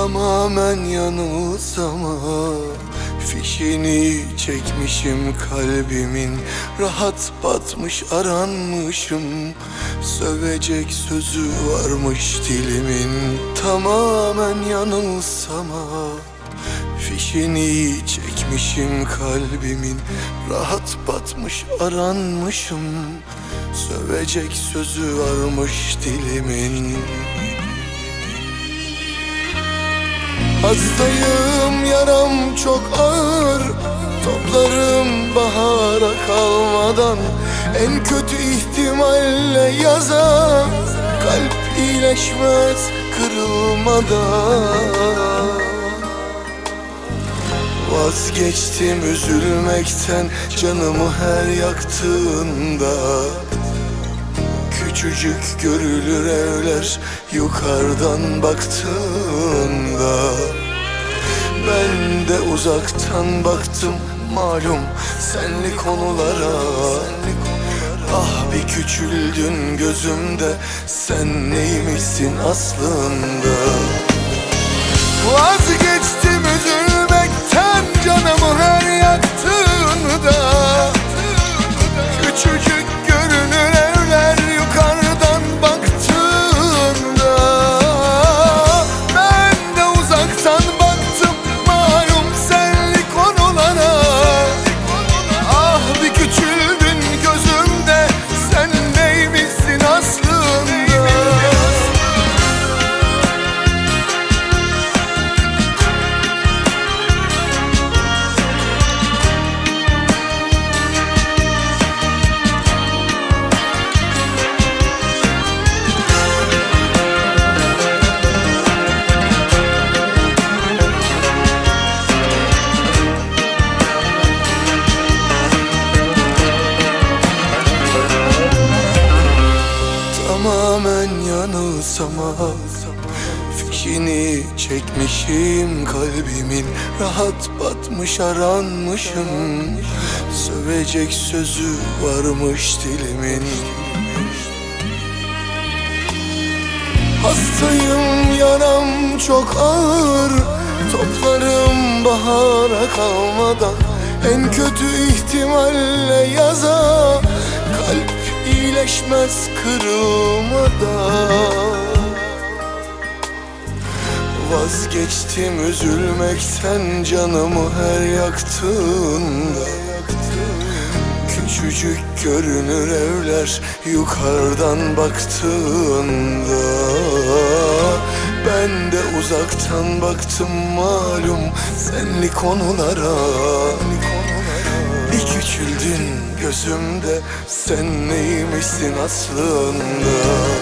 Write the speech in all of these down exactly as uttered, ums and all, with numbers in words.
Tamamen yanılsam ama fişini çekmişim kalbimin. Rahat batmış aranmışım, sövecek sözü varmış dilimin. Tamamen yanılsam ama fişini çekmişim kalbimin. Rahat batmış aranmışım, sövecek sözü varmış dilimin. Hastayım, yaram çok ağır, toplarım bahara kalmadan. En kötü ihtimalle yaza, kalp iyileşmez kırılmadan. Vazgeçtim üzülmekten canımı her yaktığında. Küçücük görülür evler yukarıdan baktığında. Ben de uzaktan baktım malum senli konulara. Ah bir küçüldün gözümde, sen neymişsin aslında. Vazgeçtim üzülmekten canımı her yaktığında. Küçücük görünür evler yukarıdan baktığında. Ben de uzaktan baktım malum senli konulara. Ah bir küçüldün gözümde, sen neymişsin aslında. Tamamen yanılsam fişini çekmişim kalbimin. Rahat batmış aranmışım, sövecek sözü varmış dilimin. Hastayım, yaram çok ağır, toplarım bahara kalmadan. En kötü ihtimalle yaza, kalp iyileşmez kırılmadan. Vazgeçtim üzülmekten canımı her yaktığında. Küçücük görünür evler yukarıdan baktığında. Ben de uzaktan baktım malum senli konulara. Bir küçüldün gözümde, sen neymişsin aslında.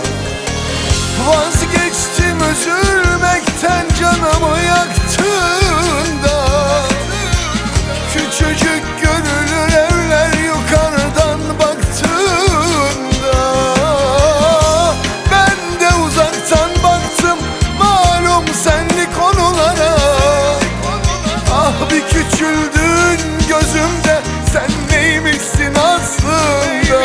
Vazgeçtim üzülmekten canımı yaktığında. Küçücük görülür evler yukarıdan baktığında. Ben de uzaktan baktım malum senli konulara. Ah bir küçüldün gözümde, sen neymişsin aslında.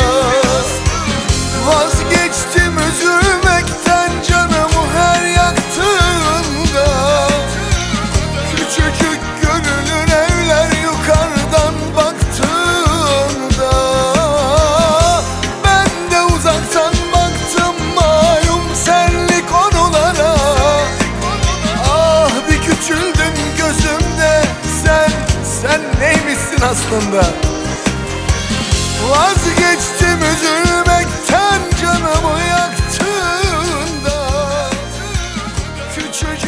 Vazgeçtim üzülmekten canımı her yaktığında. Küçücük görünür evler yukarıdan baktığında. Ben de uzaktan baktım malum senli konulara. Ah bir küçüldün gözümde, sen, sen neymişsin aslında. Vazgeçtim üzülmekten canımı yaktığında. Küçücük